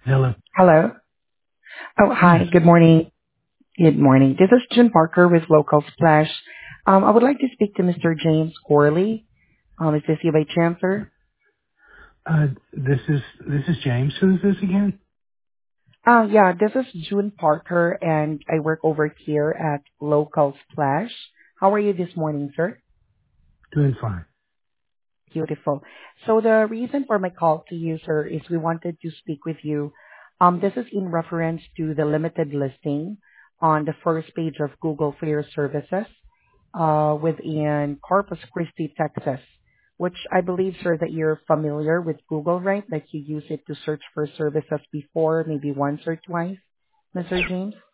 Hello. Hello. Oh, Yes. hi. Good morning. Good morning. This is June Parker with Local Splash. I would like to speak to Mr. James Corley. Is this you by chance, sir? This is James. Who is this again? Yeah, this is June Parker, and I work over here at Local Splash. How are you this morning, sir? Doing fine. Beautiful. So the reason for my call to you, sir, is we wanted to speak with you. This is in reference to the limited listing on the first page of Google for your services within Corpus Christi, Texas, which I believe, sir, that you're familiar with Google, right? That you use it to search for services before, maybe once or twice, Mr. James?